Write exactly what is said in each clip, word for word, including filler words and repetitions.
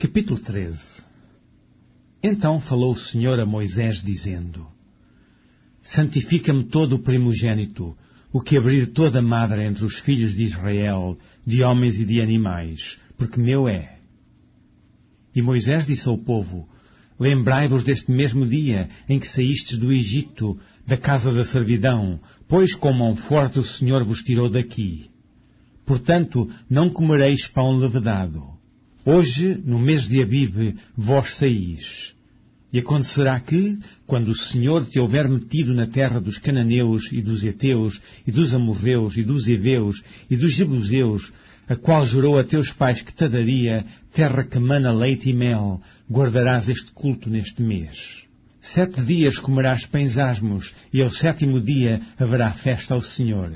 Capítulo treze. Então falou o Senhor a Moisés, dizendo: Santifica-me todo o primogênito, o que abrir toda madre entre os filhos de Israel, de homens e de animais, porque meu é. E Moisés disse ao povo: Lembrai-vos deste mesmo dia em que saístes do Egito, da casa da servidão, pois com mão forte o Senhor vos tirou daqui. Portanto, não comereis pão levedado. Hoje, no mês de Abibe, vós saís. E acontecerá que, quando o Senhor te houver metido na terra dos cananeus e dos heteus, e dos amorreus, e dos heveus, e dos jebuseus, a qual jurou a teus pais que te daria, terra que mana leite e mel, guardarás este culto neste mês. Sete dias comerás pães asmos, e ao sétimo dia haverá festa ao Senhor.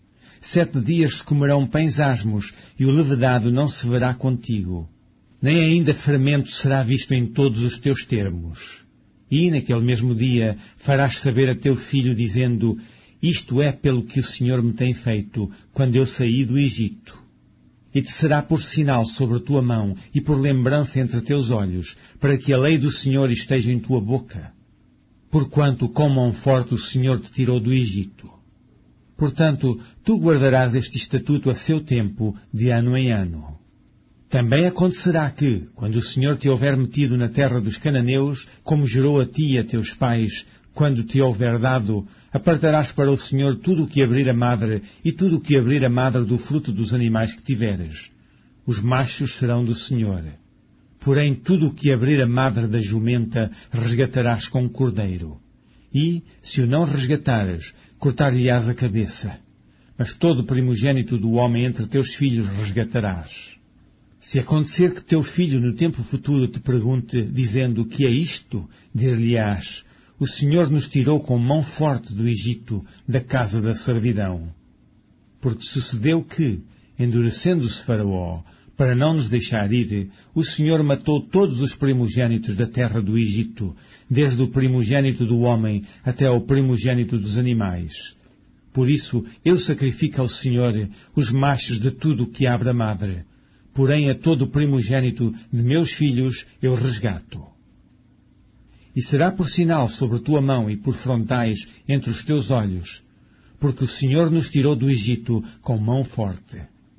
Sete dias se comerão pães asmos, e o levedado não se verá contigo. Nem ainda fermento será visto em todos os teus termos. E, naquele mesmo dia, farás saber a teu filho, dizendo: Isto é pelo que o Senhor me tem feito, quando eu saí do Egito. E te será por sinal sobre a tua mão, e por lembrança entre teus olhos, para que a lei do Senhor esteja em tua boca. Porquanto com mão forte o Senhor te tirou do Egito. Portanto, tu guardarás este estatuto a seu tempo, de ano em ano. Também acontecerá que, quando o Senhor te houver metido na terra dos cananeus, como jurou a ti e a teus pais, quando te houver dado, apartarás para o Senhor tudo o que abrir a madre e tudo o que abrir a madre do fruto dos animais que tiveres. Os machos serão do Senhor. Porém, tudo o que abrir a madre da jumenta resgatarás com cordeiro. E, se o não resgatares, cortar-lhe-ás a cabeça. Mas todo o primogênito do homem entre teus filhos resgatarás. Se acontecer que teu filho no tempo futuro te pergunte, dizendo: que é isto? Dir-lhe-ás: o Senhor nos tirou com mão forte do Egito, da casa da servidão. Porque sucedeu que, endurecendo-se Faraó, para não nos deixar ir, o Senhor matou todos os primogênitos da terra do Egito, desde o primogênito do homem até ao primogênito dos animais. Por isso, eu sacrifico ao Senhor os machos de tudo o que abre a madre. Porém, a todo o primogênito de meus filhos eu resgato. E será por sinal sobre tua mão e por frontais entre os teus olhos, porque o Senhor nos tirou do Egito com mão forte.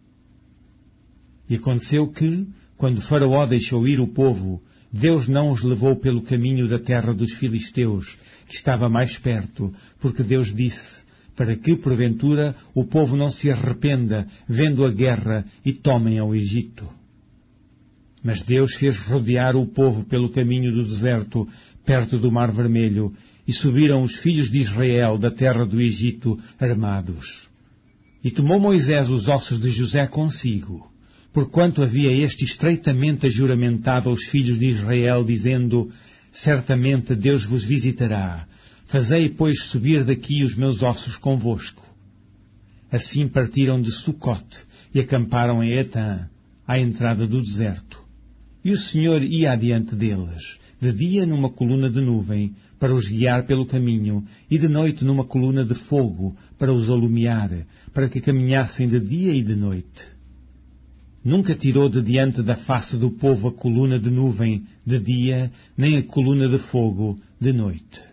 E aconteceu que, quando Faraó deixou ir o povo, Deus não os levou pelo caminho da terra dos filisteus, que estava mais perto, porque Deus disse: para que, porventura, o povo não se arrependa, vendo a guerra, e tomem ao Egito. Mas Deus fez rodear o povo pelo caminho do deserto, perto do Mar Vermelho, e subiram os filhos de Israel da terra do Egito, armados. E tomou Moisés os ossos de José consigo, porquanto havia este estreitamente juramentado aos filhos de Israel, dizendo: certamente Deus vos visitará. Fazei, pois, subir daqui os meus ossos convosco. Assim partiram de Sucote e acamparam em Etã, à entrada do deserto. E o Senhor ia adiante deles, de dia numa coluna de nuvem, para os guiar pelo caminho, e de noite numa coluna de fogo, para os alumiar, para que caminhassem de dia e de noite. Nunca tirou de diante da face do povo a coluna de nuvem de dia, nem a coluna de fogo de noite.